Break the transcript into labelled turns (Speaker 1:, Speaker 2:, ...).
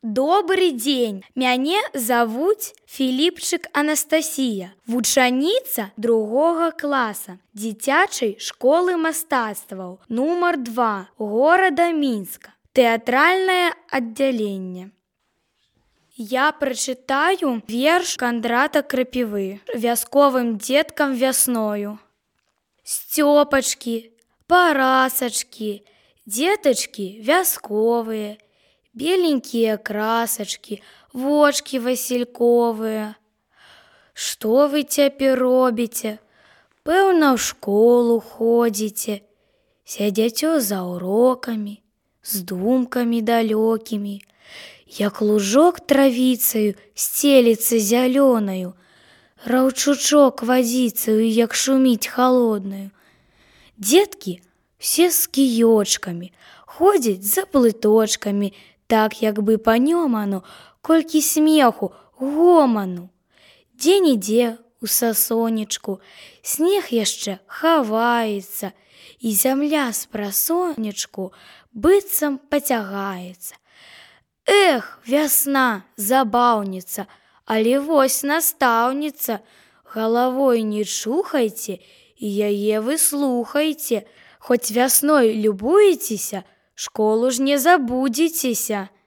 Speaker 1: Добрый дзень. Мяне завуць Філіпчык Анастасія, вучаніца 2 класа дзіцячай школы мастацтваў нумар 2 горада Мінска. Тэатральнае аддзяленне. Я прачытаю верш Кандрата Крапівы вясковым дзеткам вясною. Сцёпачкі, парасачкі, дзетачкі вясковыя, беленькія красачкі, вочкі васільковыя. Што вы цяпер робіце? Пэўна, ў школу ходзіце. Сядзяцё за урокамі, з думкамі далёкімі, як лужок травіцаю сцеліцца зялёнаю, раўчучок вадзіцаю, як шуміць халоднаю. Дзеткі все з кіёчкамі, ходзяць за плыточкамі, так як бы па нёману, колькі смеху, гоману. Дзе-нідзе у сасонечку снег яшчэ хаваецца, і зямля з прасонечку быццам пацягаецца. Эх, вясна, забаўніца, але вось настаўніца. Галавой не чухайце і яе выслухайце. Хоць вясной любуецеся, школу ж не забудзецеся.